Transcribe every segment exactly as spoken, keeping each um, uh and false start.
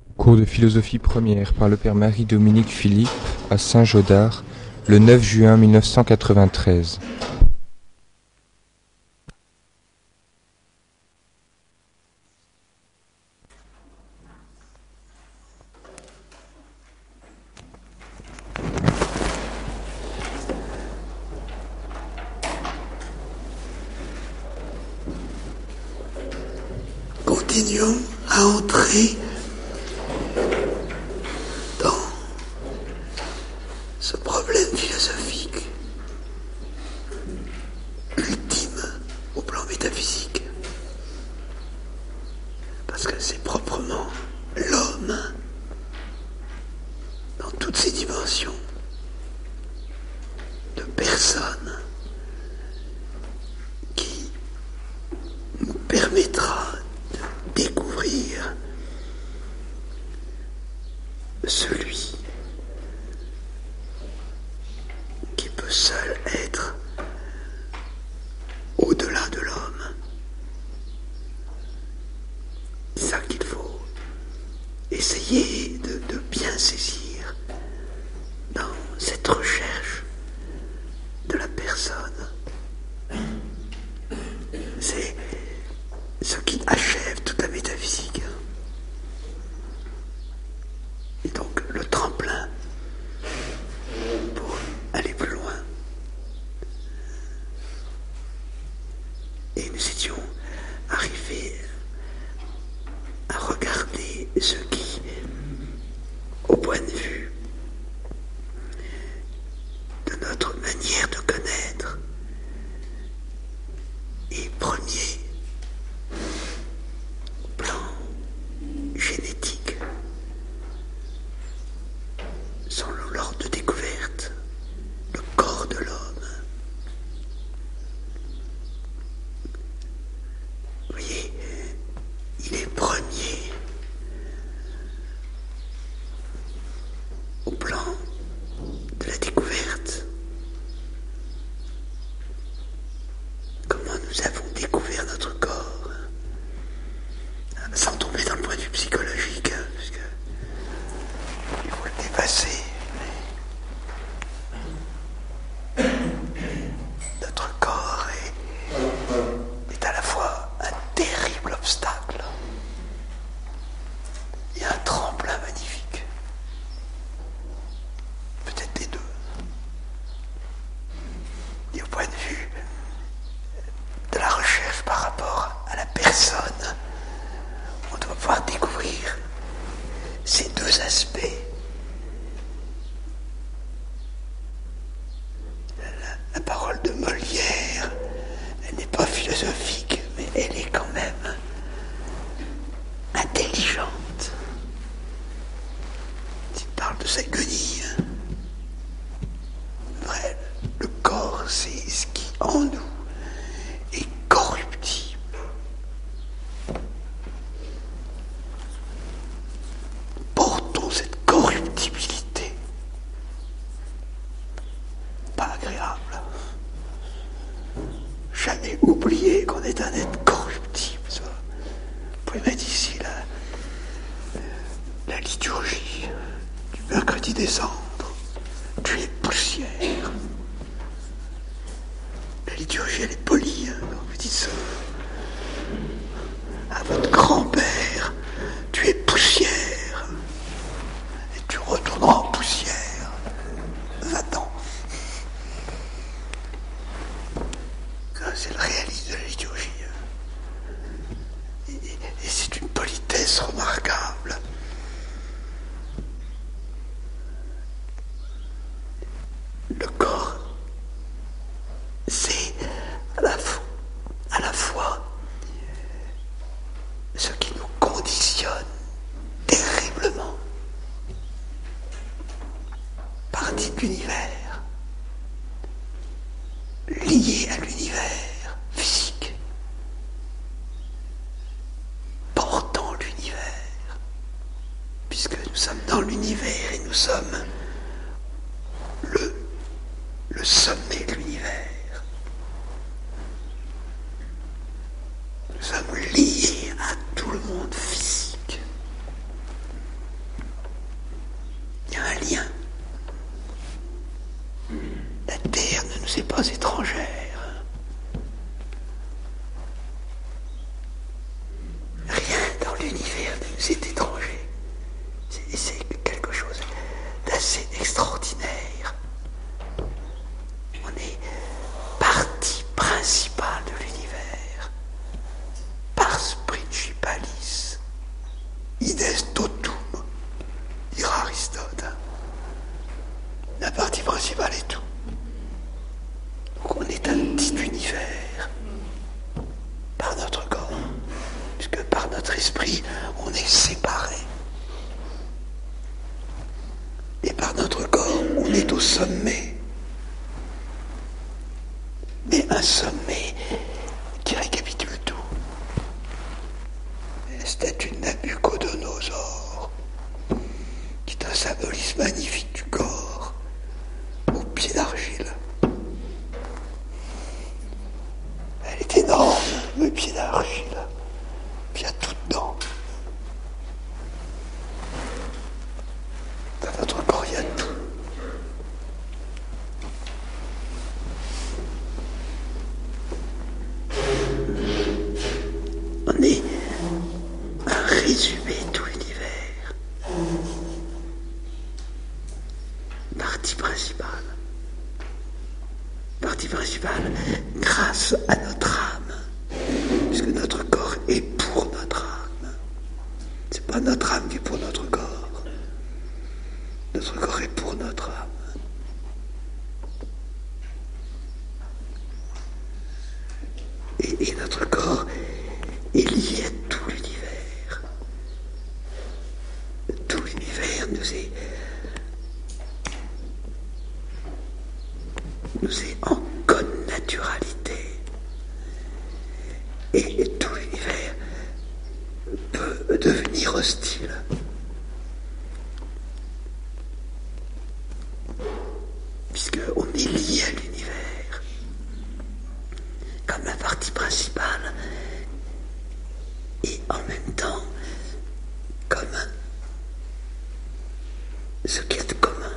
Cours de philosophie première par le père Marie-Dominique Philippe à Saint-Gaudard, le neuf juin mille neuf cent quatre-vingt-treize. Continuons à entrer dans ce problème philosophique ultime au plan métaphysique, parce que c'est proprement l'homme dans toutes ses dimensions de personne qui nous permettra de découvrir celui qui peut seul être au-delà de l'homme. C'est ça qu'il faut essayer de, de bien saisir dans cette recherche de la personne. C'est ce qui achève toute la métaphysique. Et donc le tremplin pour aller plus loin. Et nous étions arrivés à regarder ce qui, au point de vue de notre manière de connaître, est premier plan génétique, selon l'ordre de découverte, le corps de l'homme. Vous voyez, il est premier au plan de la découverte. Comment nous avons découvert notre corps, sans tomber dans le point de vue psychologique, hein, parce que il faut le dépasser. Notre corps est, est à la fois un terrible obstacle et un tremplin magnifique. Peut-être les deux. Et au point de vue de la recherche par rapport à la personne, on doit pouvoir découvrir ces deux aspects. La, la parole de Molière, elle n'est pas philosophique, mais elle est quand même intelligente. Il parle de sa guenille. Vrai, le corps, c'est ce qui en nous est corruptible. Portons cette corruptibilité. Pas agréable. Jamais oublier qu'on est un être corruptible. Ça. Vous pouvez mettre ici la, la liturgie du mercredi des cendres. Tu es poussière. La liturgie, elle est polie, hein, quand vous dites ça. À votre grand-père, tu es poussière. Et tu retourneras en poussière. Va-t'en. Ça, c'est le réalisme de la liturgie. Et, et, et c'est une politesse remarquable. Le corps, c'est à la fois, à la fois ce qui nous conditionne terriblement, partie de l'univers, lié à l'univers physique, portant l'univers, puisque nous sommes dans l'univers et nous sommes le le sommet de l'univers. Nous sommes liés à tout le monde physique. nous est étranger. C'est, c'est quelque chose d'assez extraordinaire. On est partie principale de l'univers. Pars principalis, ides totum, dira Aristote. La partie principale est tout. Donc on est un petit univers par notre corps, puisque par notre esprit, on est séparé. Et par notre corps, on est au sommet. Mais un sommet qui récapitule tout. C'était une Nabucodonosor, qui est un symbolisme magnifique du corps, au pied d'argile. Elle est énorme, le pied d'argile. Puis il y a tout dedans. Dans notre corps, il y a tout. On est un résumé de tout l'univers. Partie principale. Partie principale grâce à notre âme. Puisque notre corps est pour notre âme. C'est pas notre âme qui est pour notre corps. Notre corps est pour notre âme. Et, et notre corps est lié à tout l'univers. Tout l'univers nous est, nous est en connaturalité. Et, et tout l'univers peut devenir hostile. Puisqu'on est lié à l'univers. Comme la partie principale. Et en même temps, comme ce qui est de commun.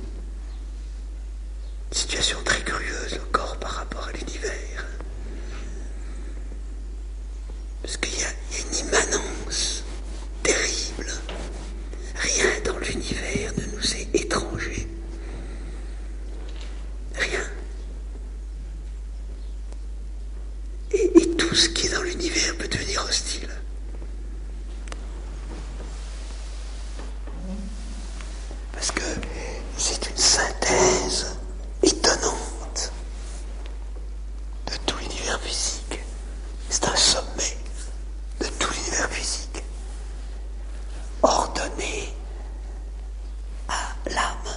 Situation très curieuse, le corps par rapport à l'univers. Parce qu'il y a, il y a une immanence terrible. Rien dans l'univers ne nous est étranger. Rien. Et, et tout ce qui est dans l'univers peut devenir hostile. Parce que c'est une synthèse étonnante de tout l'univers physique. C'est un sommet de tout l'univers physique, ordonné à l'âme,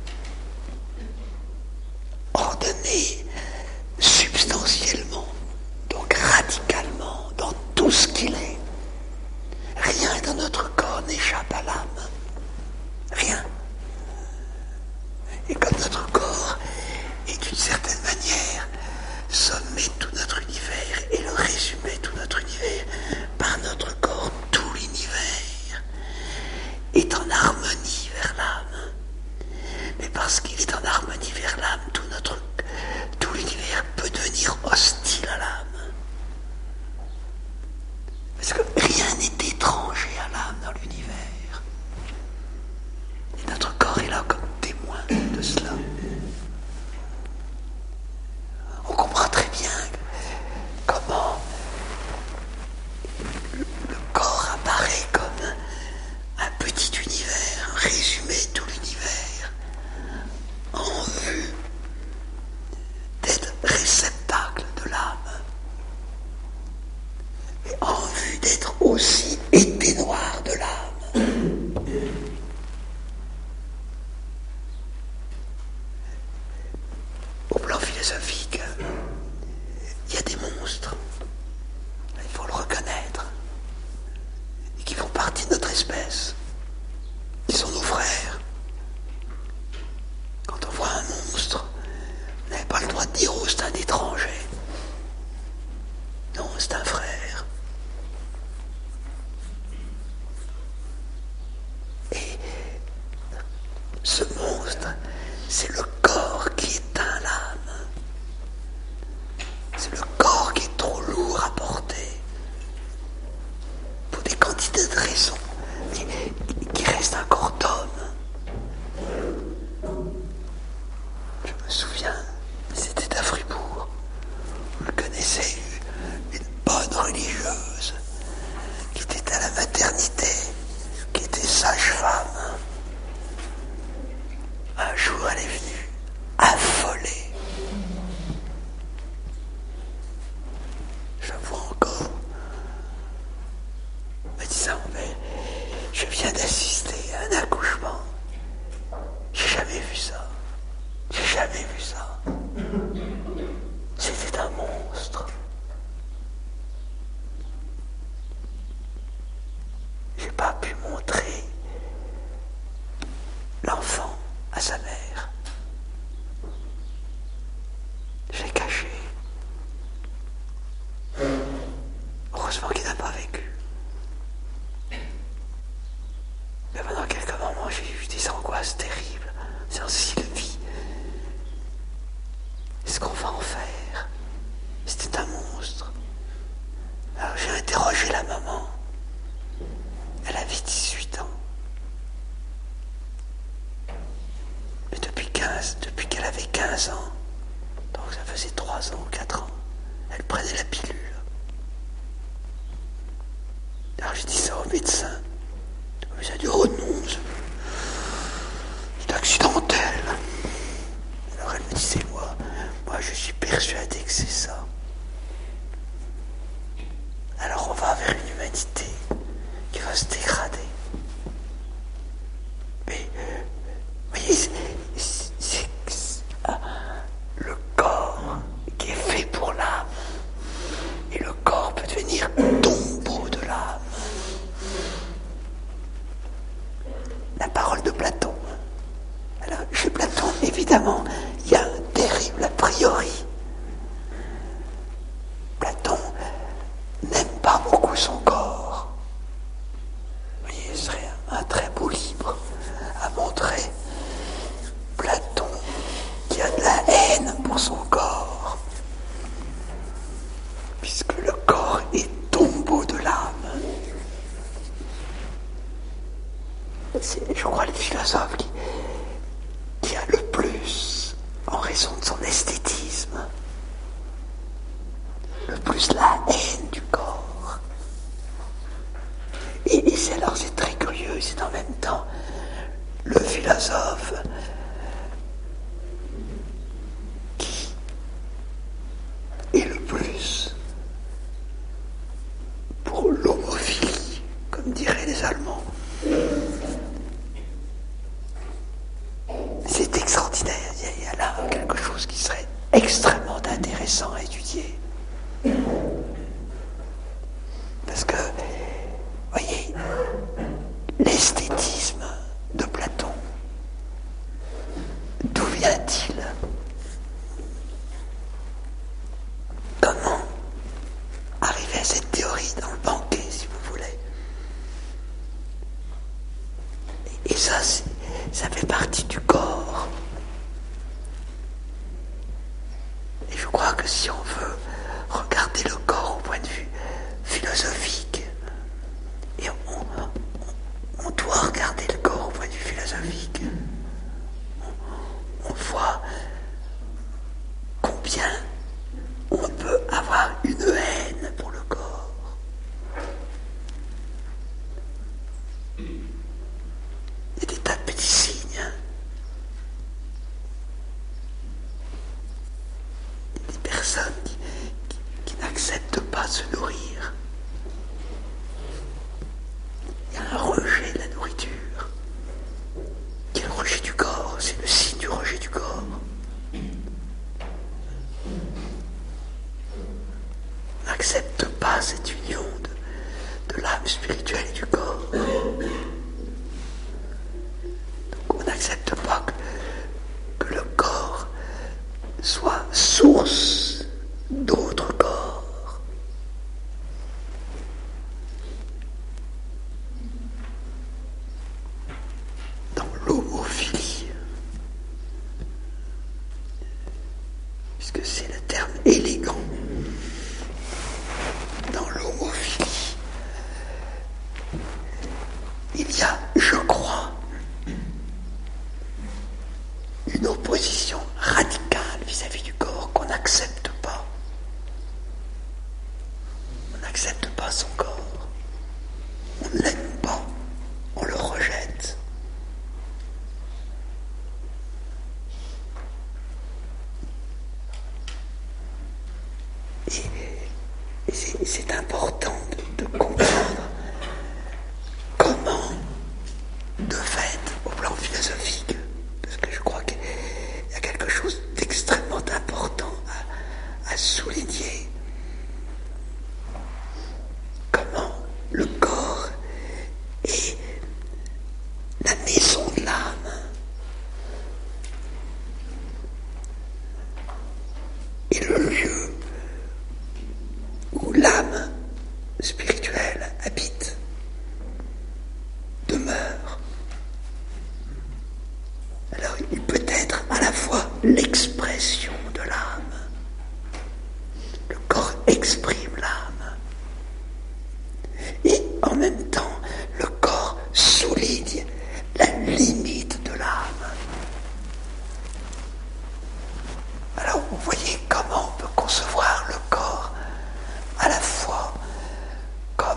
ordonné substantiellement, donc radicalement, dans tout ce qu'il est. Rien dans notre corps n'échappe à l'âme. Rien. Et comme notre corps est d'une certaine manière sommet de tout notre univers et le résumé de tout notre univers, par notre corps, tout l'univers est en harmonie vers l'âme. Mais parce qu'il est en harmonie vers l'âme, tout notre, tout l'univers peut devenir hostile à l'âme. Parce que rien n'est étranger à l'âme dans l'univers. Et notre corps est là comme témoin de cela. On comprend très bien comment le corps apparaît comme un petit univers, un résumé de tout l'univers, en vue d'être réceptacle de l'âme, et en vue d'être aussi éteignoir de l'âme. Au plan philosophique, il y a des monstres, il faut le reconnaître, et qui font partie de notre espèce, qui sont nos frères. Quand on voit un monstre, on n'avait pas le droit de dire oh c'est un étranger. Non, c'est un frère. Et ce monstre, c'est le corps qui éteint l'âme. C'est le religieuse qui était à la maternité, qui était sage-femme. Un jour, elle est venue affolée. Je vois encore, me disant, mais je viens d'assister à un accouchement. J'ai jamais vu ça. J'ai jamais vu ça. C'était un monstre. J'ai pas pu montrer l'enfant à sa mère. J'ai caché. Heureusement qu'il n'a pas vécu. Mais pendant quelques moments, j'ai eu des angoisses terribles. C'est ainsi le vit. Qu'est-ce qu'on va en faire? C'était un monstre. Alors j'ai interrogé la maman. Elle avait dix-huit ans. Mais depuis quinze, depuis qu'elle avait quinze ans, donc ça faisait trois ans ou quatre ans, elle prenait la pilule. Alors j'ai dit ça au médecin. Le médecin a dit, oh non, c'est accidentel. Alors elle me disait, moi, moi je suis persuadé que c'est ça. Alors on va vers une humanité qui va se dégrader. Mais, vous voyez, c'est, c'est, c'est, c'est ah, le corps qui est fait pour l'âme. Et le corps peut devenir tombeau de l'âme. La parole de Platon. Alors, chez Platon, évidemment, il y a un terrible a priori. Platon n'aime pas beaucoup son corps. Vous voyez, ce serait un, un très beau livre à montrer. Platon qui a de la haine pour son corps. Puisque le corps est tombeau de l'âme. C'est, je crois, le philosophe qui, qui a le plus, en raison de son esthétisme, le plus la haine du corps. Et, et c'est alors c'est très curieux, c'est en même temps le philosophe qui est le plus pour l'homophilie, comme diraient les Allemands. C'est extraordinaire, il y a là quelque chose qui serait extrêmement intéressant à étudier. Parce que, voyez, l'esthétisme de Platon, d'où vient-il? Comment arriver à cette théorie dans le banquet, si vous voulez? Et, et ça, c'est, ça fait partie du corps. Et je crois que si on veut regarder le corps au point de vue philosophique, et on, on, on doit regarder le corps au point de vue philosophique, on, on voit combien on peut avoir une haine pour le corps. Il y a des tas de petits signes. Hein. Il y a des personnes qui, qui, qui n'acceptent pas de se nourrir. Il y a un rejet de la nourriture. Qui est le rejet du corps, c'est le signe du rejet du corps. On n'accepte pas cette union de, de l'âme spirituelle et du corps. Donc on n'accepte pas que, que le corps soit source d'autres corps. Dans l'homophilie, puisque c'est le terme élégant, dans l'homophilie, il y a, je crois, une opposition radicale vis-à-vis du corps qu'on n'accepte pas. On n'accepte pas son corps. On ne l'aime pas, on le rejette. Et, et c'est, c'est important de, de comprendre comment, de fait, au plan philosophique, parce que je crois qu'il y a quelque chose d'extrêmement important à, à souligner, comment le corps est la maison de l'âme. Et le lieu où l'âme spirituelle habite, demeure. Alors il peut être à la fois l'expression de l'âme, le corps exprime l'âme, et en même temps le corps souligne la limite de l'âme. Alors vous voyez comment on peut concevoir le corps à la fois comme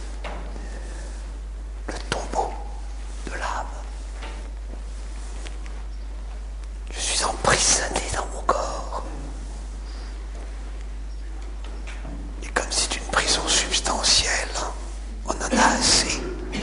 le tombeau de l'âme. Je suis emprisonné dans mon corps. Et comme c'est une prison substantielle, on en a assez.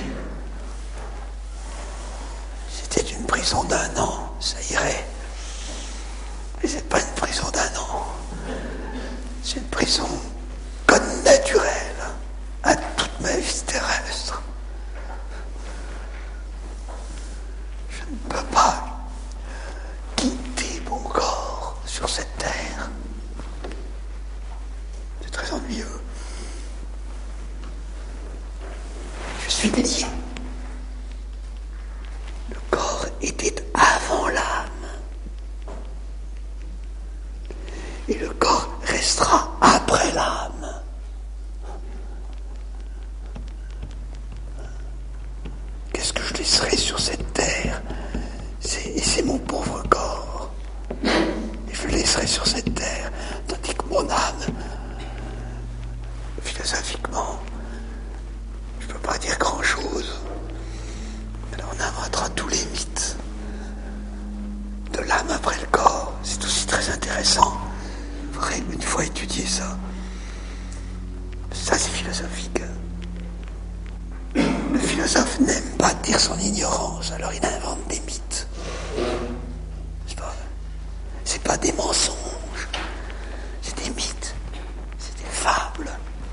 C'était une prison d'un an, ça irait. Mais c'est pas une prison d'un an. C'est une prison connaturelle à toute ma vie terrestre. Je ne peux pas quitter mon corps sur cette terre. C'est très ennuyeux. Je suis lié. Le corps était avant l'âme. Et le corps restera après l'âme. Qu'est-ce que je laisserai sur cette terre? C'est, c'est mon pauvre corps. Et je le laisserai sur cette terre, tandis que mon âme, philosophiquement, je ne peux pas dire grand-chose. Alors on inventera tous les mythes de l'âme après le corps. C'est aussi très intéressant. Il faudrait une fois étudier ça. Ça, c'est philosophique. Le philosophe n'aime pas dire son ignorance, alors il invente des mythes. C'est pas, c'est pas des mensonges, c'est des mythes, c'est des fables.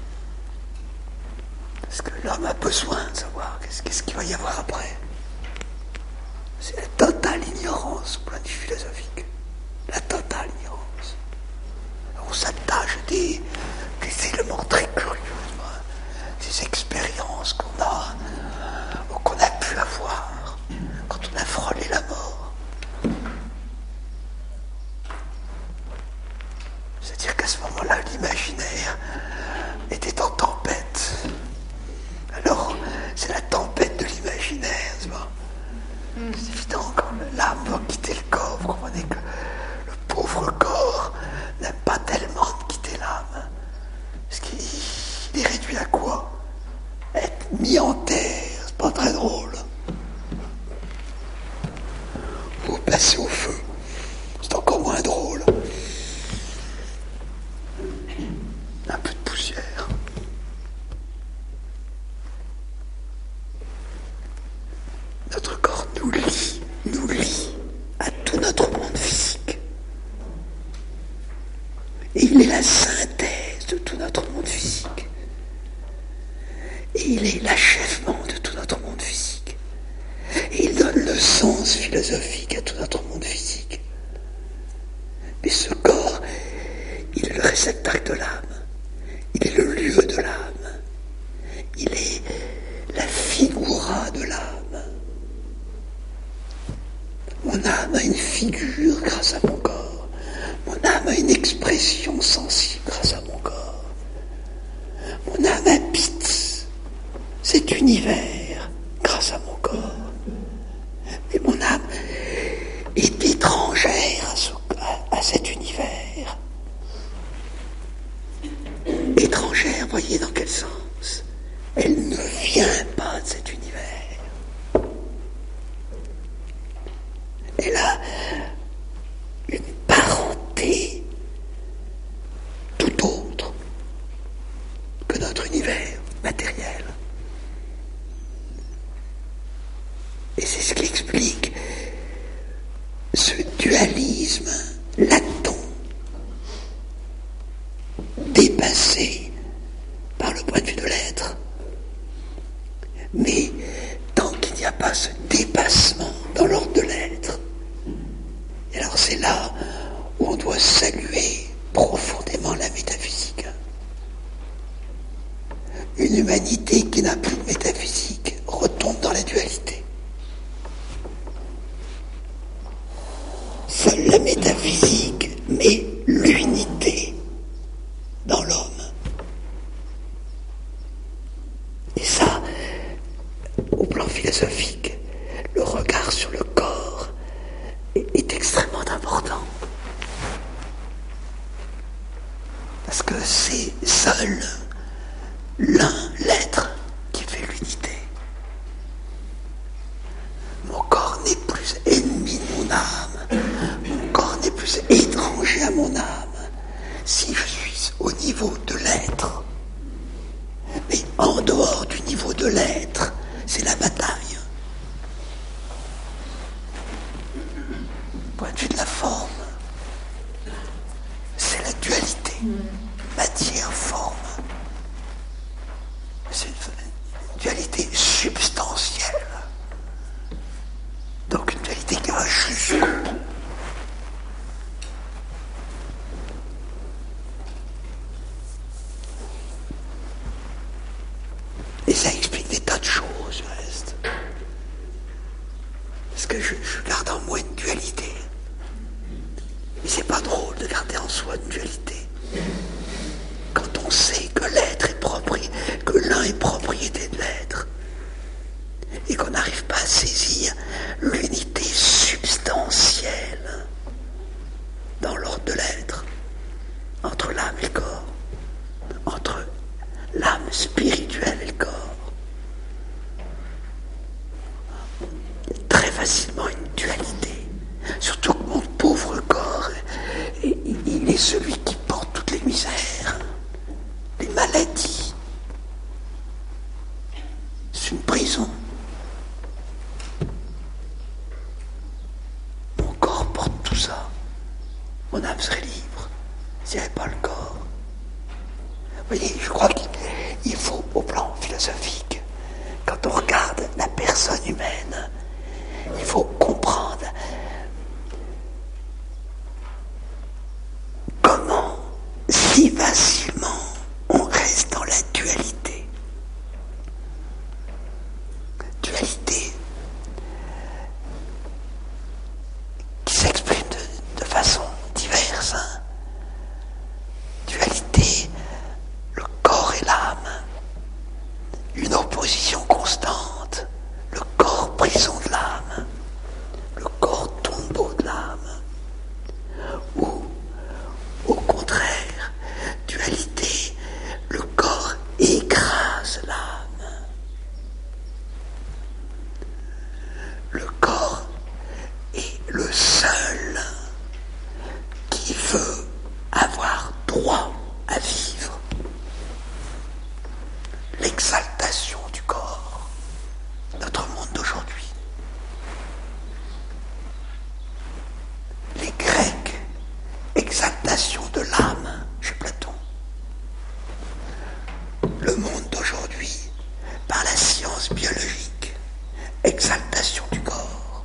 Parce que l'homme a besoin de savoir qu'est-ce, qu'est-ce qu'il va y avoir après. C'est la totale ignorance au point de vue philosophique. La totale ignorance. On s'attache à des, des éléments très curieux, des expériences qu'on a, ou qu'on a pu avoir quand on a frôlé la mort. C'est-à-dire qu'à ce moment-là, l'imaginaire était en tempête. Alors, c'est la tempête de l'imaginaire, c'est pas? C'est évident, quand l'âme va quitter le corps, vous comprenez que le pauvre corps n'aime pas tellement de quitter l'âme. Parce qu'il est réduit à quoi? Être mis en terre, c'est pas très drôle. Ou passer au feu, c'est encore moins drôle. Un peu de poussière. Notre corps nous lie, nous lie à tout notre monde physique. Et il est la synthèse de tout notre monde physique. Et il est l'achèvement de tout notre monde physique. Et il donne le sens philosophique à tout notre monde physique. Mais ce corps, il est le réceptacle de l'âme. Il est le lieu de l'âme. Il est la figura de l'âme. Mon âme a une figure grâce à mon corps. Mon âme a une expression sensible grâce à mon corps. Mon âme habite cet univers grâce à mon corps. Mais mon âme est étrangère à, ce, à, à cet univers. Étrangère, voyez dans quel sens? Elle ne vient pas de cet univers. Elle a une parenté tout autre que notre univers matériel. Et c'est ce qui explique ce dualisme latent, dépassé par le point de vue de l'être. Mais tant qu'il n'y a pas ce dépassement dans l'ordre de l'être, alors c'est là où on doit saluer profondément la métaphysique. Une humanité qui n'a plus de métaphysique retombe dans la dualité. Seule la métaphysique met l'unité dans l'homme. Et ça, au plan philosophique, le regard sur le corps est, est extrêmement important. Parce que c'est seul l'un, l'être, qui fait l'unité. Mon corps n'est plus ennemi de mon âme. Mon corps n'est plus étranger à mon âme. Si je suis au niveau de l'être. Mais en dehors du niveau de l'être, c'est la bataille. Point de vue de la forme, c'est la dualité. Matière-forme. C'est une dualité substantielle. Donc une dualité qui va jusqu'au bout. Et ça explique des tas de choses, du reste. Parce que je, je garde en moi une dualité. Mais c'est pas drôle de garder en soi une dualité. Quand on sait que l'être est propriété, que l'un est propriété de l'être, et qu'on n'arrive pas à saisir l'unité substantielle dans l'ordre de l'être, entre l'âme et le corps, entre l'âme spirituelle et le corps. Il y a très facilement une dualité, surtout que mon pauvre corps, il est celui qui porte toutes les misères, les maladies. C'est une prison. Mon corps porte tout ça. Mon âme serait libre s'il n'y avait pas le corps. Vous voyez, je crois qu'il faut, au plan philosophique, quand on regarde la personne humaine, il faut comprendre comment si facilement on reste dans la dualité. Dualité qui s'exprime de, de façon diverse. Hein. Dualité, le corps et l'âme. Une opposition constante. Le corps prison de l'âme. Le corps tombeau de l'âme. Ou, au contraire, dualité, le corps écrase l'âme. Le corps est le seul qui veut avoir droit à vivre. L'exaltation du corps, notre monde d'aujourd'hui. Les Grecs, exaltation de l'âme chez Platon. Le monde d'aujourd'hui, par la science biologique, exaltation du corps.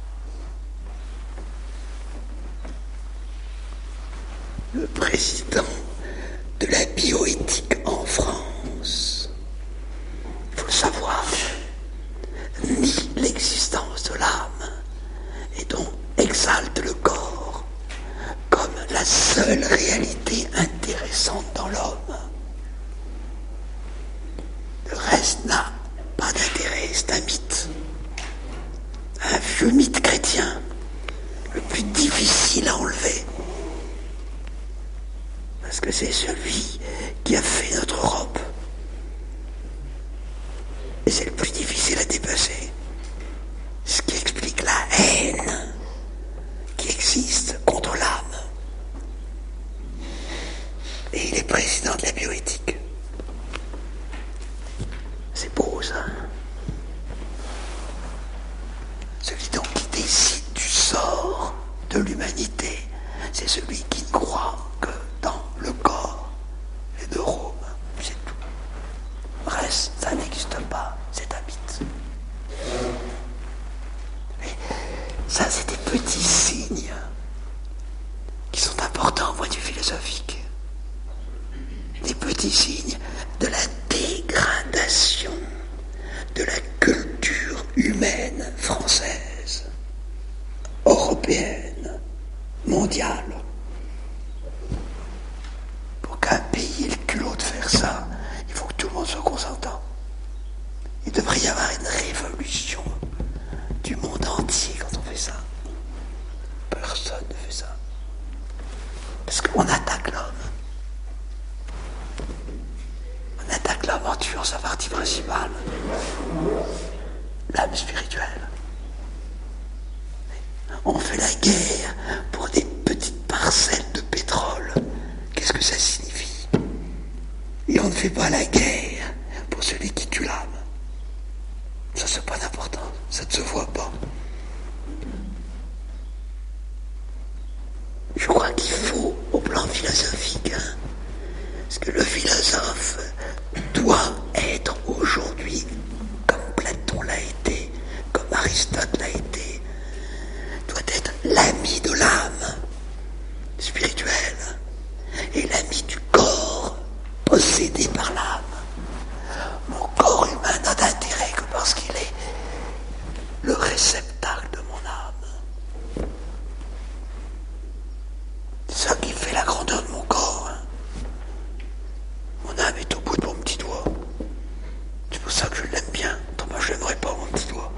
Le président de la bioéthique en France, il faut le savoir, nie l'existence de l'âme et donc exalte le corps comme la seule réalité intéressante dans l'homme. Le reste n'a pas d'intérêt, c'est un mythe. Un vieux mythe chrétien, le plus difficile à enlever. Parce que c'est celui qui a fait notre Europe. Et c'est le plus difficile à dépasser. Ce qui explique la haine qui existe contre l'âme. Et il est président de la bioéthique. C'est beau, ça. Celui donc qui décide du sort de l'humanité, c'est celui qui ne croit que dans le corps, les neurones, c'est tout. Reste, ça n'existe pas, c'est un mythe. Mais ça, c'est des petits signes qui sont importants au point de vue philosophique. Des petits signes de la dégradation de la culture humaine française, européenne, mondiale. Pour qu'un pays ait le culot de faire ça, il faut que tout le monde soit consentant. Il devrait y avoir une révolution du monde entier quand on fait ça. Personne ne fait ça. Parce qu'on attaque l'homme. On attaque l'homme en tuant sa partie principale, l'âme spirituelle. On fait la guerre pour des petites parcelles de pétrole. Qu'est-ce que ça signifie? Et on ne fait pas la guerre pour celui qui tue l'âme. Ça, c'est pas d'importance. Ça ne se voit pas. Je crois qu'il faut, au plan philosophique, hein, parce que le philosophe doit être aujourd'hui, comme Platon l'a été, comme Aristote l'a été, doit être l'ami de l'âme spirituelle et l'ami du corps possédé par l'âme. Mon corps humain n'a d'intérêt que parce qu'il est le réceptacle de mon âme. C'est ça qui fait la grandeur de mon corps. Hein. Mon âme est au bout de mon petit doigt. C'est pour ça que je l'aime bien. Autrement, je n'aimerais pas mon petit doigt.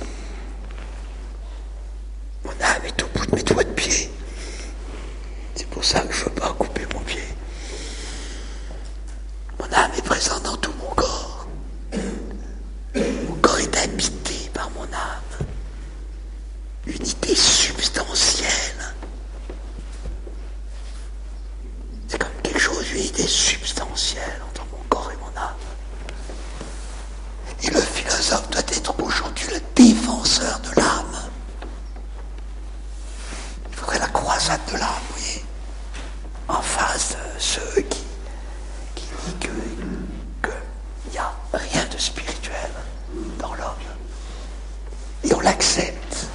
Mon âme est au bout de mes doigts de pied. C'est pour ça que je ne veux pas couper mon pied. Mon âme est présente dans tout mon corps. Mon corps est habité par mon âme. Unité substantielle. C'est comme quelque chose, une idée substantielle entre mon corps et mon âme. Et le philosophe doit être aujourd'hui le défenseur de l'âme. Il faudrait la croisade de l'âme, vous voyez, en face de ceux qui, qui disent que qu'il n'y a rien de spirituel dans l'homme. Et on l'accepte.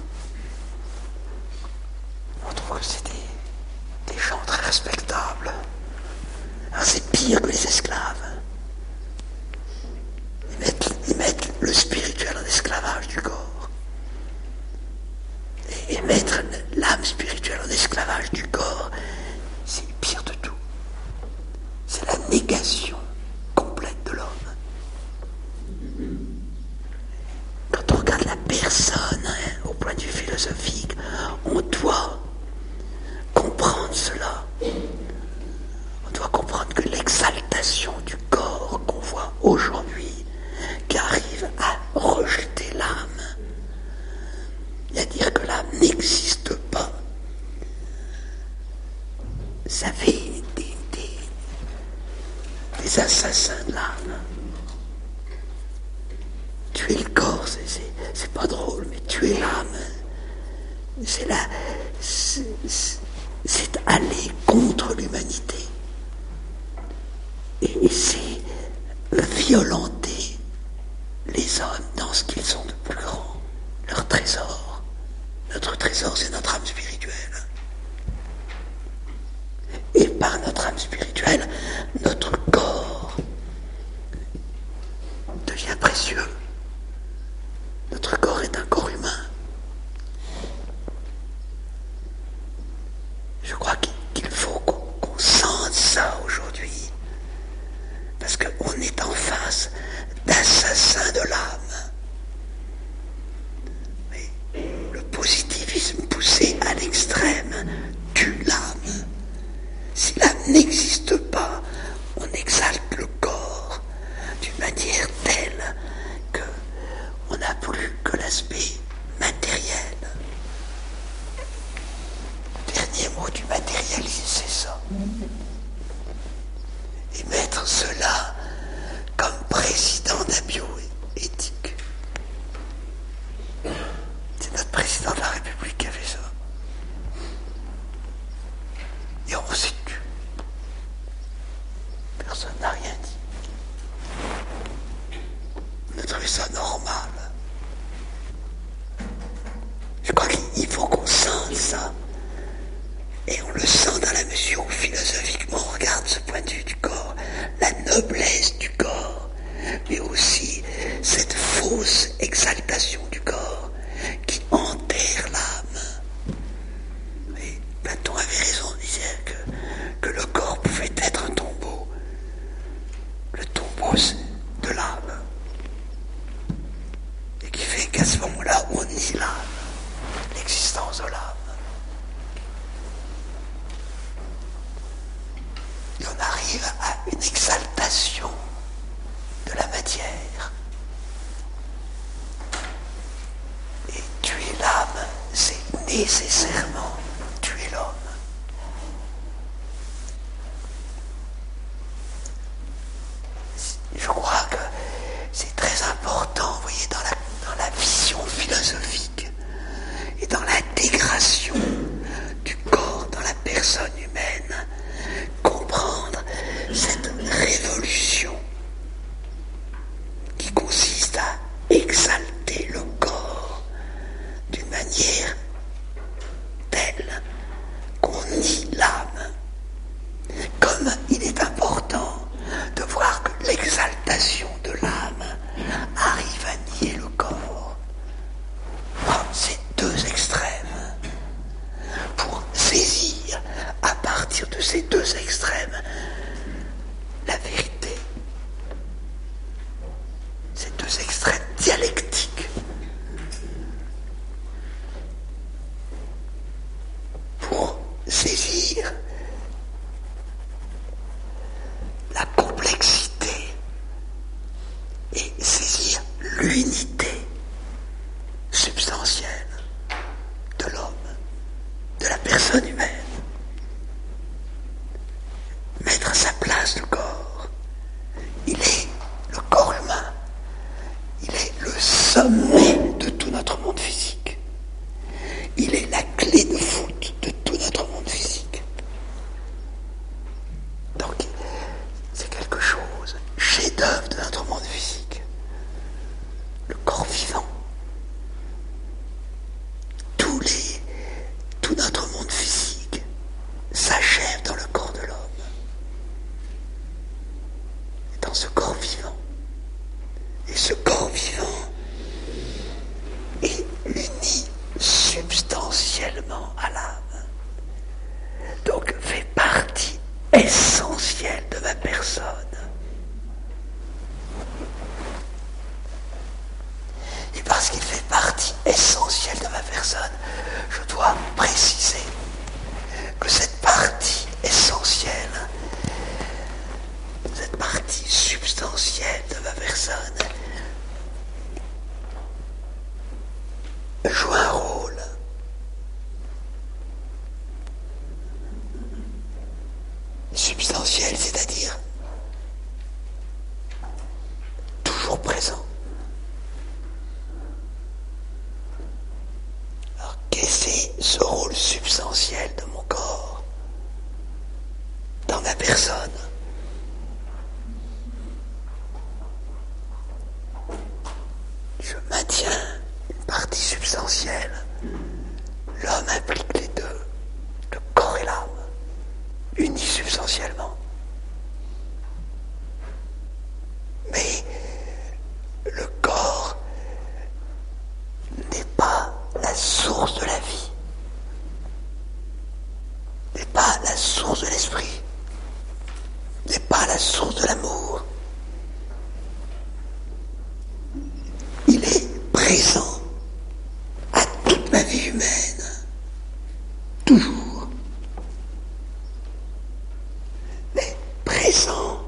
On trouve que c'est des, des gens très respectables. Alors c'est pire que les esclaves. Ils mettent, ils mettent le spirituel en esclavage du corps. Et, et mettre l'âme spirituelle en esclavage du corps, c'est le pire de tout. C'est la négation complète de l'homme. Quand on regarde la personne, hein, au point de vue philosophique, on doit comprendre cela. On doit comprendre que l'exaltation du corps qu'on voit aujourd'hui, qui arrive à rejeter l'âme, et à dire que l'âme n'existe pas, ça fait des, des, des assassins de l'âme. Tuer le corps, c'est, c'est, c'est pas drôle, mais tuer l'âme, c'est la, c'est, c'est aller contre l'humanité. Et, et c'est violenter les hommes dans ce qu'ils sont de plus grand, leur trésor. Notre trésor, c'est notre âme spirituelle. Et par notre âme spirituelle, notre corps devient précieux. Notre corps est un corps humain. Je crois qu'il faut qu'on, qu'on sente ça aujourd'hui. Parce qu'on est en face d'assassins de l'âme. Mais le positivisme poussé à l'extrême tue l'âme. Si l'âme n'existe pas, on exalte le corps d'une manière telle l'aspect matériel. Le dernier mot du matérialisme, c'est ça. Et mettre cela comme président de la bioéthique. C'est notre président de la République qui a fait ça. Et on s'est tu. Personne n'a rien dit. On a trouvé ça normal. Je crois qu'il faut qu'on sente ça. Et on le sent dans la mesure où philosophiquement on regarde ce point de vue du corps, la noblesse du corps, mais aussi cette fausse exaltation du corps qui enterre l'âme. Et Platon avait raison, il disait que, que le corps pouvait être un tombeau. Le tombeau de l'âme. Et qui fait qu'à ce moment-là, on nie l'âme, l'existence de l'âme. Et on arrive à une exaltation de la matière. Et tuer l'âme, c'est nécessairement tuer l'homme. Je crois que c'est très important, vous voyez, dans la, dans la vision philosophique et dans l'intégration du corps dans la personne humaine, comprendre cette révolution qui consiste à exalter le corps d'une manière telle qu'on nie l'âme. Comme il est important de voir que l'exaltation de l'âme arrive à nier le corps. Prendre ces deux extrêmes pour saisir à partir de ces deux extrêmes la vérité. Ces deux extrêmes dialectiques. Pour saisir la complexité et saisir l'unité substantielle de l'homme, de la personne humaine. Mettre à sa place le corps. Il est le corps humain. Il est le sommet de tout notre monde physique. Il est la clé de voûte de tout notre monde physique. Donc, c'est quelque chose, chef-d'œuvre de notre monde physique. Le corps vivant. Tous les, tout notre monde physique s'achève dans le corps de l'homme. Et dans ce corps vivant. Et ce corps vivant est uni substantiellement à l'âme. Donc fait partie essentielle de ma personne. Et parce qu'il fait partie essentielle de ma personne, je dois préciser que cette partie essentielle, cette partie substantielle de ma personne, joue un rôle. Substantiel, c'est-à-dire toujours présent. Alors, qu'est-ce que c'est ce rôle substantiel de mon corps dans ma personne? Je maintiens une partie substantielle. L'homme implique les deux, le corps et l'âme, unis substantiellement. Mais le corps n'est pas la source de la vie, n'est pas la source de l'esprit, n'est pas la source de l'amour. Il est présent à toute ma vie humaine, toujours. Mais présent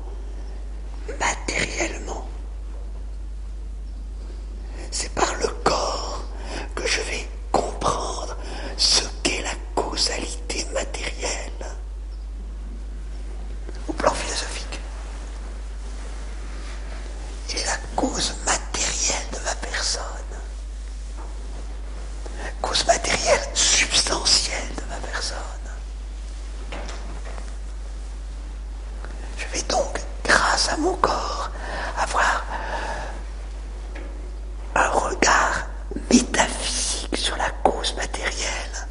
matériellement. C'est par le corps cause matérielle de ma personne, cause matérielle substantielle de ma personne. Je vais donc, grâce à mon corps, avoir un regard métaphysique sur la cause matérielle.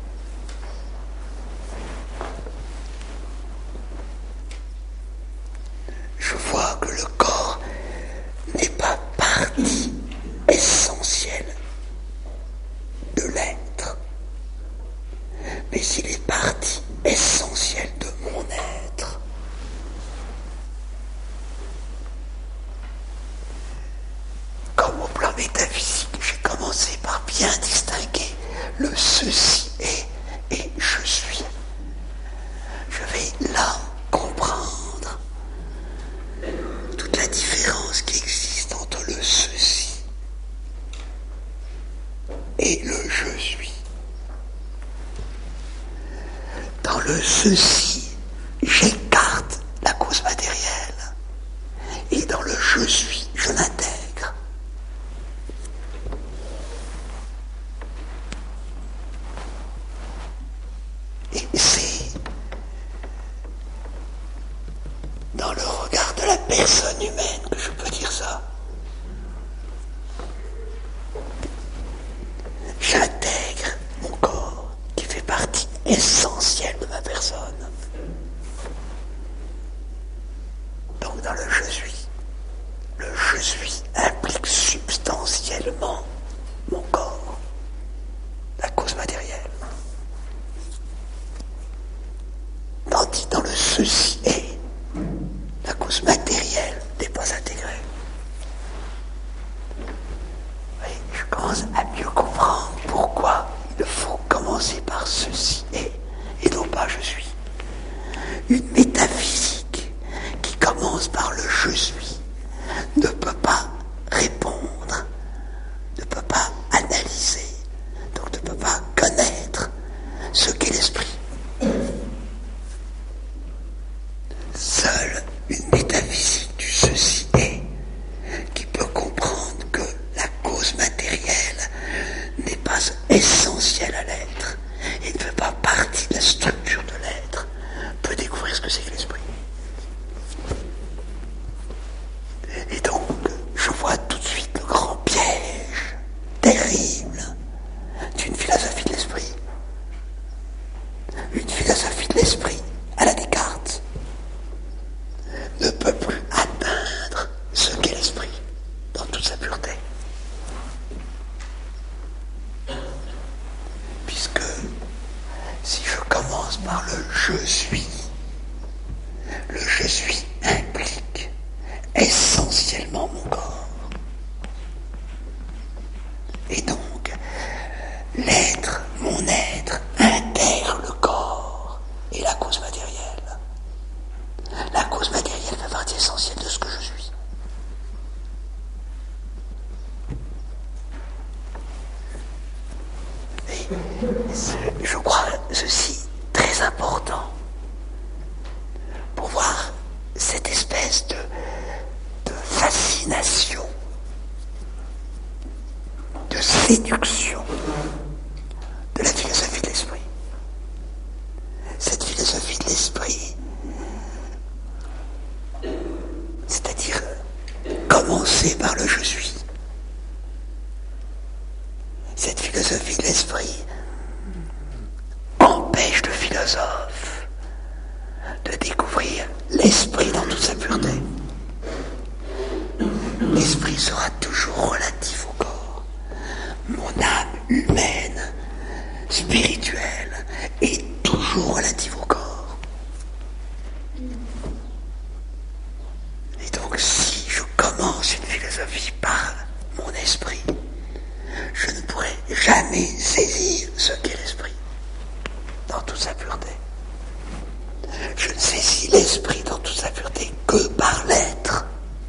Je vois que le corps n'est pas partie essentielle de l'être, mais il est partie essentielle de mon être. Comme au plan métaphysique, j'ai commencé par bien distinguer le ceci est et je suis. Je vais là comprendre toute la différence qui existe entre le ceci et le je suis. Dans le ceci, j'écarte la cause matérielle, et dans le je suis, je l'intègre. Et c'est dans le regard de la personne humaine que je peux dire ça. J'intègre mon corps qui fait partie essentielle de ma personne. Donc dans le je suis, le je suis implique substantiellement mon corps, la cause matérielle. Tandis dans le ceci est, la cause matérielle n'est pas intégrée. Oui, je commence à mieux comprendre pourquoi il faut commencer par ceci est et non pas je suis. Une métaphysique qui commence par le je suis ne peut pas répondre, ne peut pas analyser, donc ne peut pas connaître ce qu'est l'esprit. Seule une métaphysique du ceci est qui peut comprendre que la cause matérielle n'est pas essentielle à l'être et ne fait pas partie de la structure de l'être, peut découvrir ce que c'est que l'esprit. Et donc, je vois tout de suite le grand piège terrible d'une philosophie de l'esprit. Une philosophie de l'esprit à la Descartes ne peut plus atteindre ce qu'est l'esprit dans toute sa pureté. Puisque si je commence par le je suis, le je suis implique essentiellement mon corps. Et donc, l'être, mon être, intègre le corps et la cause matérielle. La cause matérielle fait partie essentielle de ce que je suis. Et je crois ceci très important pour voir cette espèce de, de fascination, de séduction de la philosophie de l'esprit. Cette philosophie de l'esprit, c'est-à-dire commencer par le je suis. Cette philosophie de l'esprit empêche le philosophe de découvrir l'esprit dans toute sa pureté. L'esprit sera toujours relatif au corps. Mon âme humaine, spirituelle, est toujours relative au corps. Et donc si je commence une philosophie par mon esprit, je ne pourrai jamais saisir ce qu'est l'esprit dans toute sa pureté. Je ne saisis l'esprit dans toute sa pureté que par l'être.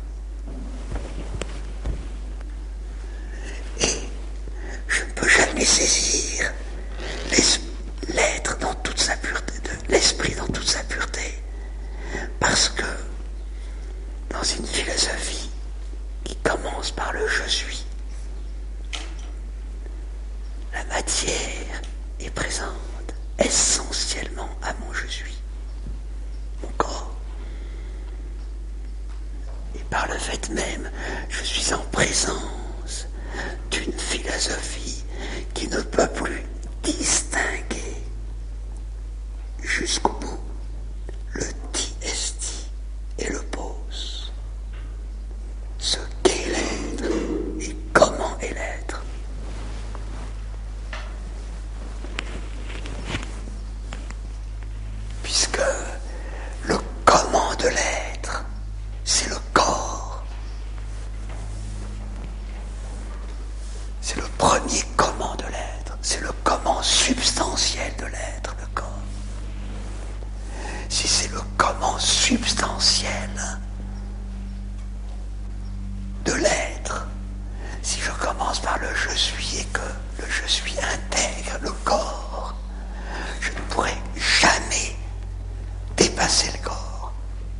Et je ne peux jamais saisir l'être dans toute sa pureté, de commence par le je suis. La matière est présente essentiellement à mon je suis, mon corps. Et par le fait même, je suis en présence d'une philosophie qui ne peut plus distinguer jusqu'au bout le ti esti et le pos, ce qu'est l'être et comment est l'être. Puisque le comment de l'être, c'est le corps. C'est le premier comment de l'être, c'est le comment substantiel de l'être, le corps. Si c'est le comment substantiel de l'être, si je commence par le je suis et que le je suis intègre le corps, je ne pourrai jamais dépasser le corps.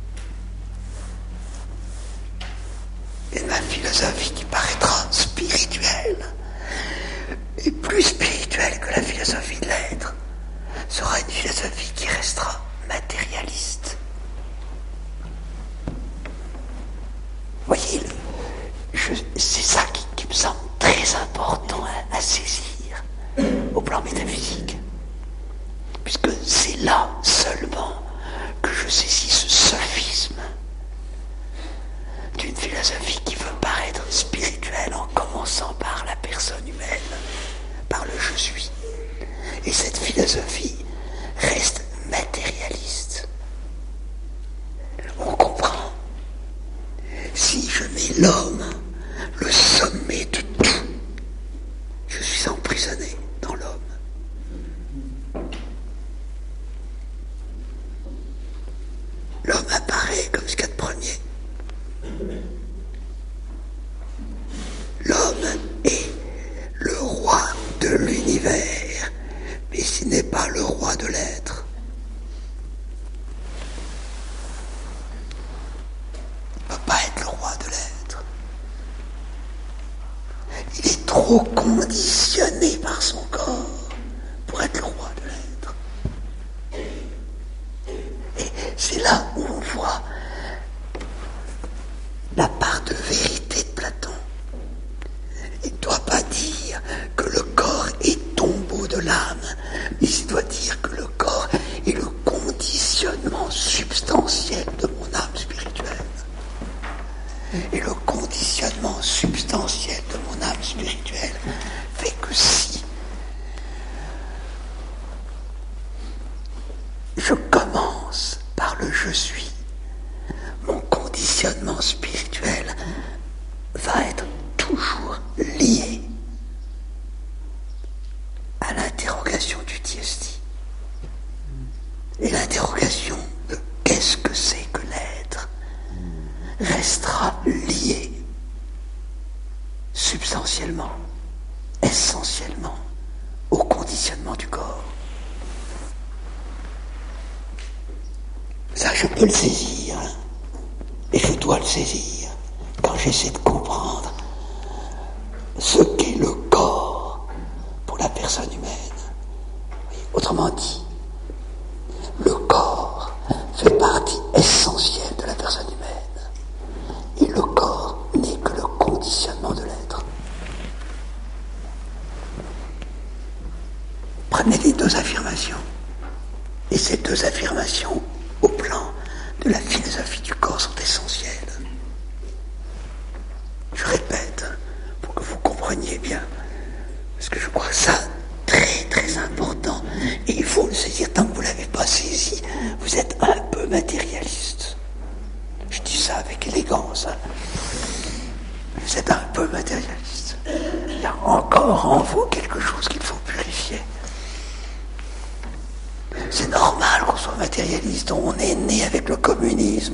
Et ma philosophie qui paraîtra spirituelle, et plus spirituelle que la philosophie de l'être, sera une philosophie qui restera matérialiste. Vous voyez, je, c'est ça qui, qui me semble très important à, à saisir au plan métaphysique. Puisque c'est là seulement que je saisis ce sophisme d'une philosophie qui veut paraître spirituelle en commençant par la personne humaine, par le je suis. Et cette philosophie reste matérialiste. On comprend. Si je mets l'homme, le sommet de tout, je suis emprisonné dans l'homme. L'homme apparaît comme ce qu'il y a de premier. L'homme est le roi de l'univers, mais il n'est pas le roi de l'être. Il ne peut pas être le roi de l'être. Il est trop conditionné par son corps pour être le roi de l'être. Et c'est là où on voit la part de vérité de Platon. Il ne doit pas dire que le corps est tombeau de l'âme, mais il doit dire que le corps est le conditionnement substantiel de mon âme spirituelle. Et le conditionnement substantiel de mon âme spirituelle fait que si je commence par le je suis, mon conditionnement spirituel va être toujours lié à l'interrogation du ti esti. Et l'interrogation de qu'est-ce que c'est que l'être restera liée substantiellement, essentiellement au conditionnement du corps. Ça, je peux le saisir, hein, et je dois le saisir quand j'essaie de comprendre ce qu'est le corps pour la personne humaine. Autrement dit, le corps fait partie essentielle de la personne humaine. Et le corps n'est que le conditionnement de l'être. Prenez les deux affirmations. Et ces deux affirmations, au plan de la philosophie du corps, sont essentielles. Je répète, pour que vous compreniez bien, parce que je crois ça très très important, et il faut le saisir. Tant que vous ne l'avez pas saisi, vous êtes un peu matérialiste. Je dis ça avec élégance. Hein. Vous êtes un peu matérialiste. Il y a encore en vous quelque chose qu'il faut purifier. C'est normal qu'on soit matérialiste. On est né avec le communisme.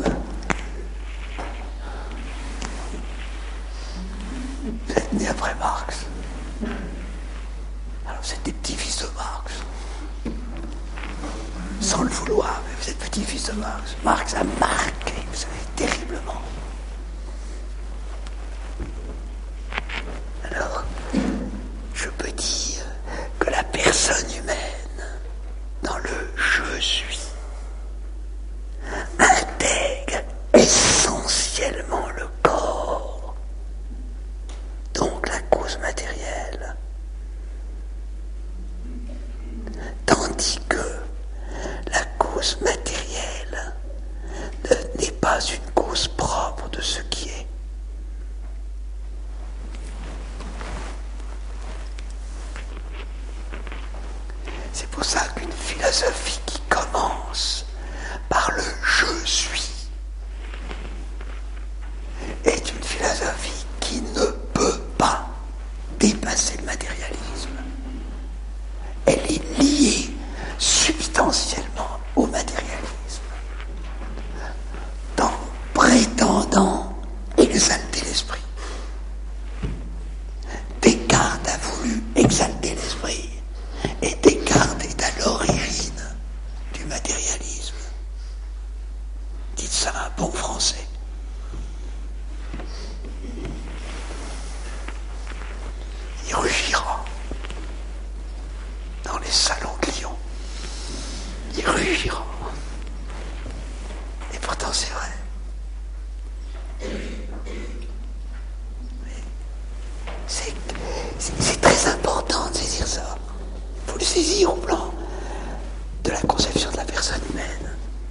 Vous êtes né après Marx. Alors vous êtes des petits-fils de Marx. Sans le vouloir, mais vous êtes petits-fils de Marx. Marx a marqué, vous savez, terriblement. pour ça qu'une philosophie qui commence par le « je suis » est une philosophie qui ne peut pas dépasser le matérialisme. Elle est liée substantiellement au matérialisme, en prétendant exalter l'esprit. Descartes a voulu exalter l'esprit, et Descartes est à l'origine du matérialisme. Dites ça un bon français. Il rugira dans les salons de Lyon. Il rugira. Et pourtant c'est vrai. C'est, c'est, c'est très important de saisir ça. Il faut le saisir au plan de la conception de la personne humaine.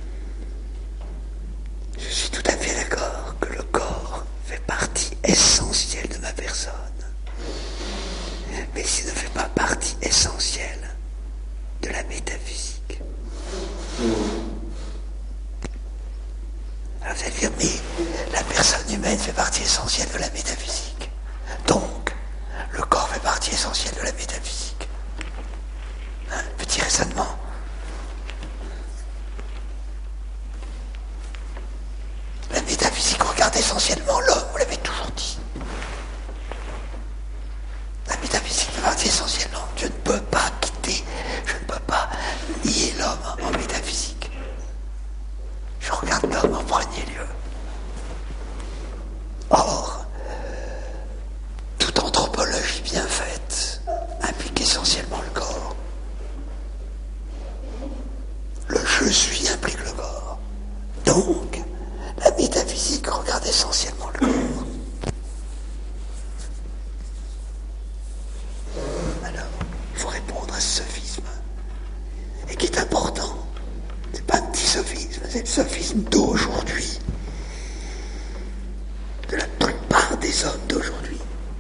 Je suis tout à fait d'accord que le corps fait partie essentielle de ma personne. Mais s'il ne fait pas partie essentielle de la métaphysique. Alors vous allez dire, mais la personne humaine fait partie essentielle de la métaphysique. Donc, le corps fait partie essentielle de la métaphysique. Hein, petit raisonnement. La métaphysique regarde essentiellement l'homme, vous l'avez toujours dit. La métaphysique fait partie essentiellement. Je ne peux pas quitter, je ne peux pas nier l'homme en métaphysique. Je regarde l'homme en premier lieu. Or, toute anthropologie bien faite implique essentiellement le corps. Le je suis implique le corps. Donc, la métaphysique regarde essentiellement le corps. Alors, il faut répondre à ce sophisme, et qui est important. C'est pas un petit sophisme, c'est le sophisme d'aujourd'hui, de la plupart des hommes d'aujourd'hui,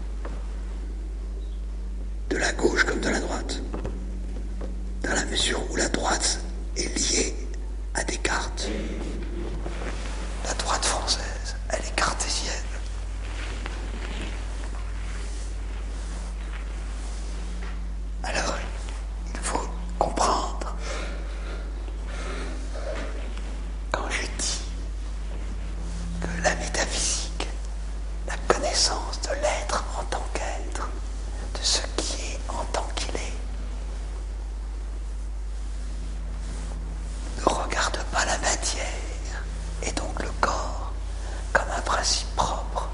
de la gauche comme de la droite, dans la mesure où la droite est liée à Descartes. La droite française, elle est cartésienne. Alors, il faut comprendre, quand je dis que la métaphysique, la connaissance de l'être en tant qu'être, de ce qui est en tant qu'il est, ne regarde pas la matière, et donc le corps, comme un principe propre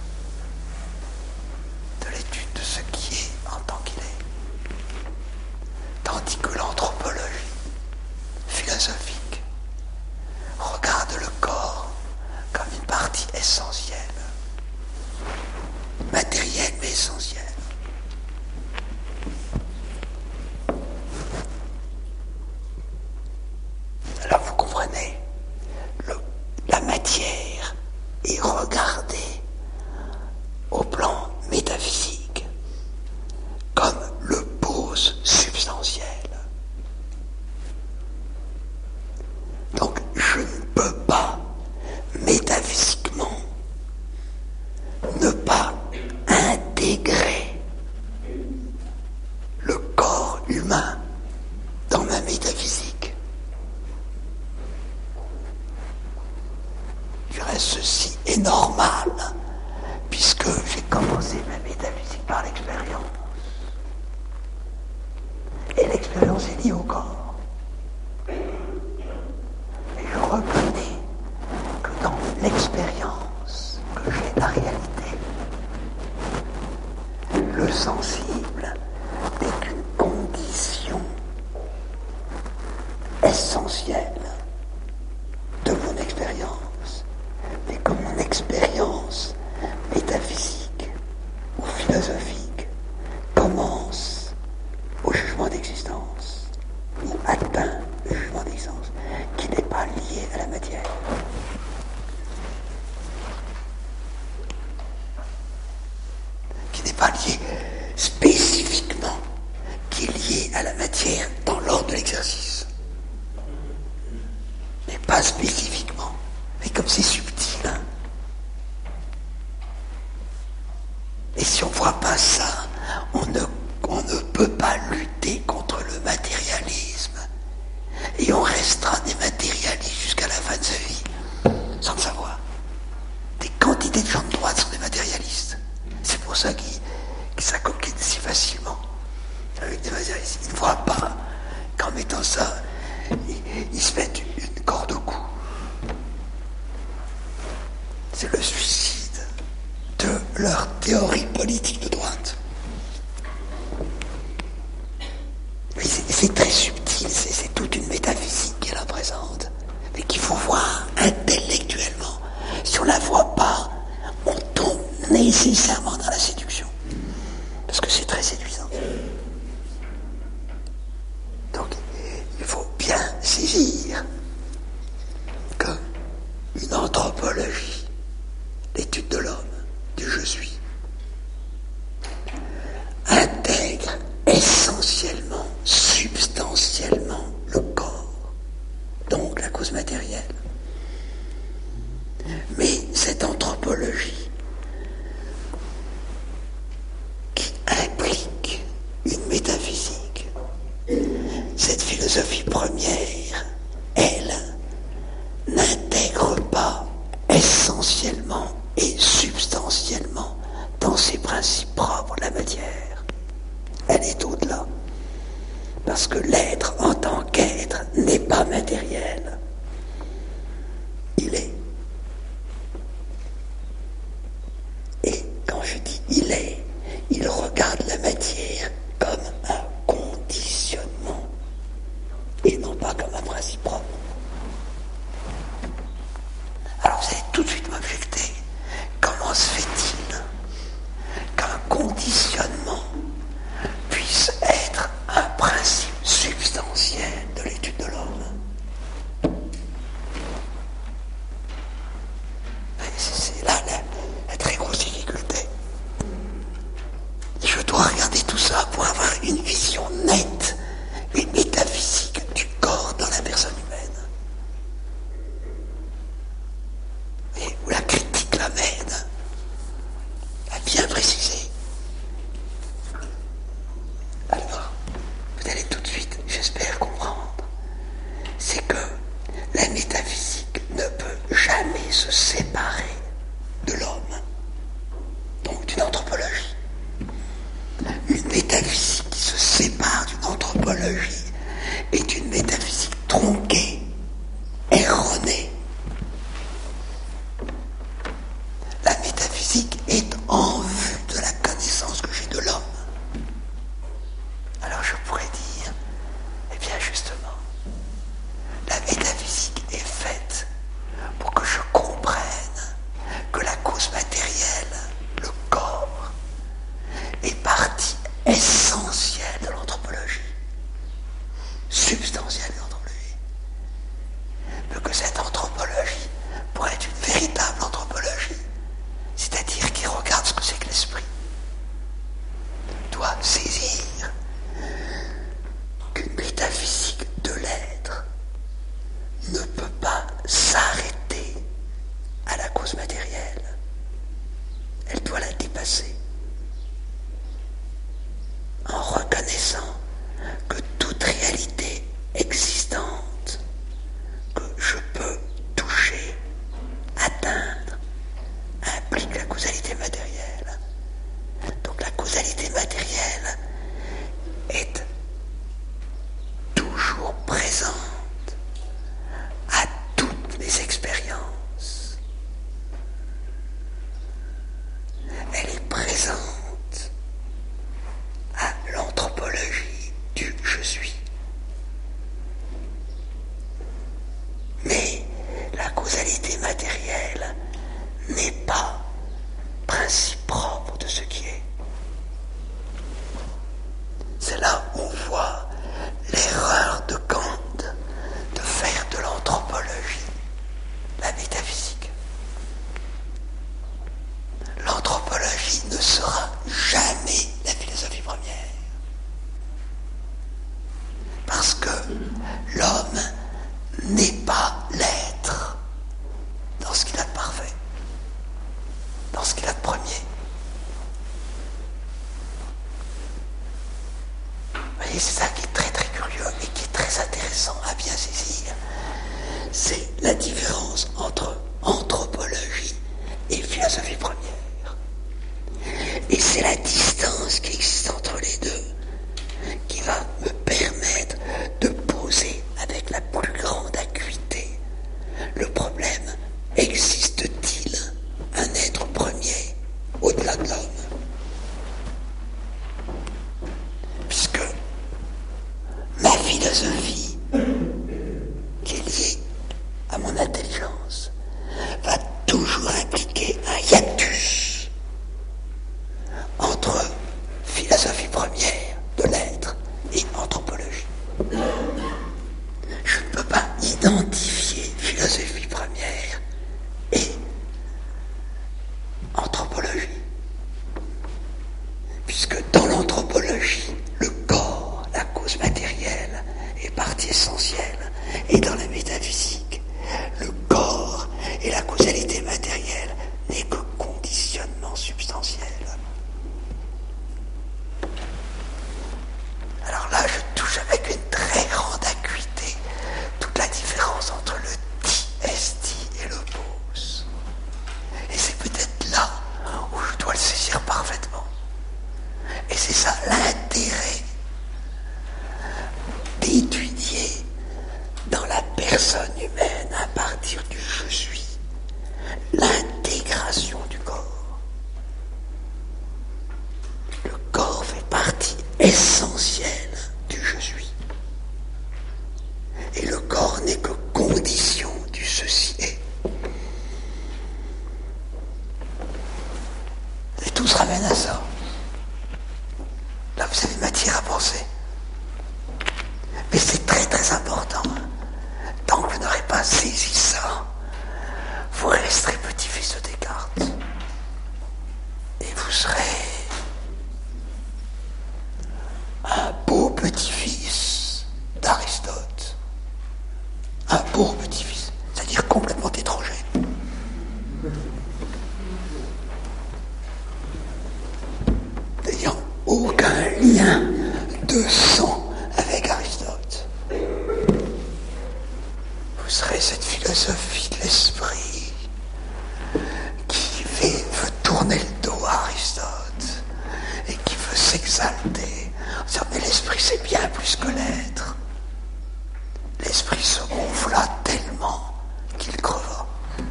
de l'étude de ce qui est en tant qu'il est. Tandis que l'anthropologie philosophique regarde le corps comme une partie essentielle, matérielle mais essentielle. Alors vous comprenez, le, la matière est regardée au plan métaphysique comme le pose substantiel. Donc je ne peux pas métaphysiquement ne pas intégrer le corps humain dans ma métaphysique. Je dirais ceci est normal, puisque j'ai commencé ma métaphysique par l'expérience. Et l'expérience est liée au corps. Et je reconnais que dans l'expérience que j'ai de la réalité, le sensible est une condition essentielle de mon expérience. Mais que mon expérience métaphysique ou philosophique commence au jugement d'existence, ou atteint le jugement d'existence, qui n'est pas lié à la matière. Qui n'est pas lié spécifiquement, qui est lié à la matière dans l'ordre de l'exercice. Mais pas spécifiquement. Mais comme c'est subtil. Hein. Et si on ne voit pas ça, on ne, on ne peut pas lutter contre le matérialisme. Et on restera des matérialistes jusqu'à la fin de sa vie, sans le savoir. Des quantités de gens de droite sont des matérialistes. C'est pour ça qu'ils qu'ils s'accoquinent si facilement avec des matérialistes. Ils ne voient pas qu'en mettant ça, ils, ils se mettent une, une corde au cou. C'est le suicide de leur théorie politique de droite. Mais c'est, c'est très subtil, c'est, c'est toute une métaphysique qui est là présente, mais qu'il faut voir intellectuellement. Si on ne la voit pas, on tombe nécessairement dans la séduction. Parce que c'est très séduisant. Donc, il faut bien saisir qu'une anthropologie, l'étude de l'homme, du je suis, intègre essentiellement, substantiellement le corps, donc la cause matérielle. Mais cette anthropologie qui implique une métaphysique, cette philosophie première, elle n'intègre pas essentiellement et substantiellement dans ses principes propres la matière. Elle est au-delà. Parce que l'être en tant qu'être n'est pas matériel. Il est. Et quand je dis il est, il regarde la matière comme un conditionnement et non pas comme un principe propre. Alors vous allez tout de suite m'objecter, comment se fait-il qu'un conditionnement puisse être un principe substantiel de l'étude de l'homme? C'est là la, la très grosse difficulté. Et je dois regarder tout ça pour avoir une vision nette et métaphysique du corps dans la personne humaine. Et où la critique l'amène à bien préciser. Alors, vous allez tout de suite, j'espère comprendre, c'est que la métaphysique ne peut jamais se séparer de l'homme, donc d'une anthropologie. Une métaphysique qui se sépare d'une anthropologie est une métaphysique tronquée, erronée. La métaphysique est en vue de la connaissance que j'ai de l'homme. Alors je pourrais dire, eh bien justement, la métaphysique est faite pour que je comprenne que la cause matérielle, le corps, est partie essentielle de l'anthropologie, substantielle de l'anthropologie. Mais que cette anthropologie, pour être une véritable anthropologie, c'est-à-dire qui regarde ce que c'est que l'esprit, doit saisir qu'une métaphysique de l'être ne peut pas s'arrêter à la cause matérielle. Elle doit la dépasser en reconnaissant que toute réalité existante que je peux toucher, atteindre, implique la causalité matérielle. Donc la causalité matérielle est toujours présente à toutes mes expériences. Elle est présente voyez, c'est ça qui est très très curieux et qui est très intéressant à bien saisir. C'est la différence entre anthropologie et philosophie première. Et c'est la distance qui existe entre les deux qui va me permettre de poser avec la plus grande acuité le problème: existe-t-il un être premier au-delà de l'homme? Puisque ma philosophie, qui est liée à mon intelligence, va toujours impliquer un hiatus entre philosophie première de l'être et anthropologie. Je ne peux pas identifier philosophie première et anthropologie, puisque dans l'anthropologie, le corps, la cause matérielle, est partie essentielle, et dans la métaphysique, le corps et la causalité matérielle n'est que conditionnement substantiel. Alors là, je touche avec une très grande acuité toute la différence entre le ti esti et le pos. Et c'est peut-être là où je dois le saisir parfaitement. Et c'est ça l'intérêt d'étudier dans la personne humaine, à partir du je suis, l'intégration du corps. Le corps fait partie essentielle du je suis. Et le corps n'est que condition du ceci est. Et tout se ramène à ça. Là, vous avez matière à penser. Mais c'est très très important. Tant que vous n'aurez pas saisi ça, vous resterez petit-fils de Descartes. Et vous serez un beau petit-fils d'Aristote. Un beau petit-fils, c'est-à-dire complètement étranger. N'ayant aucun lien de sang avec Aristote. Vous serez cette philosophie de l'esprit qui fait, veut tourner le dos à Aristote et qui veut s'exalter en disant: mais l'esprit c'est bien plus que l'être. L'esprit se gonfla tellement qu'il creva.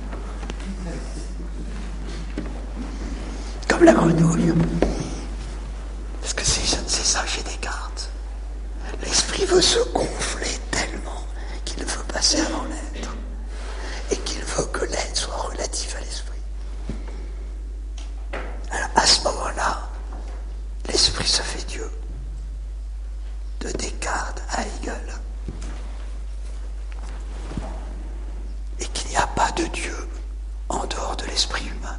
Comme la grenouille. Parce que c'est, c'est ça chez Descartes. L'esprit veut se gonfler tellement qu'il veut passer avant l'être. Et qu'il veut que l'être soit relatif à l'esprit. Alors à ce moment-là, l'esprit se fait Dieu. De Descartes à Hegel. Et qu'il n'y a pas de Dieu en dehors de l'esprit humain.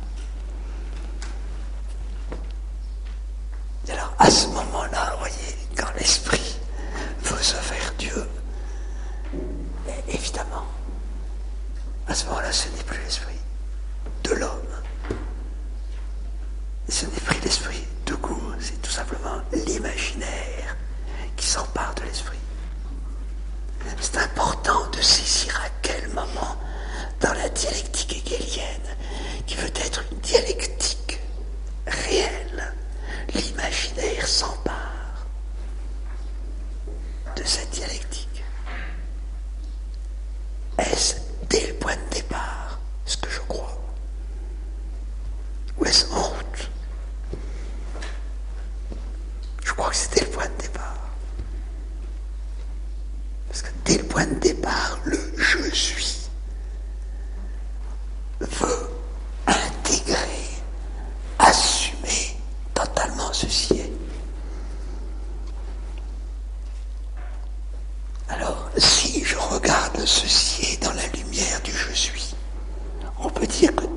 Et alors, à ce moment-là, vous voyez, quand l'esprit veut se faire Dieu, évidemment, à ce moment-là, ce n'est plus l'esprit de l'homme. Ce n'est plus l'esprit de goût, c'est tout simplement l'imaginaire qui s'empare de l'esprit. C'est important de saisir à quel moment, dans la dialectique hegelienne, qui veut être une dialectique réelle, l'imaginaire s'empare de cette dialectique. Est-ce dès le point de départ ce que je crois? Ou est-ce en route? Je crois que c'est dès le point de départ. Parce que dès le point de départ, le je suis veut intégrer, assumer totalement ceci est. Alors, si je regarde ceci est dans la lumière du je suis, on peut dire que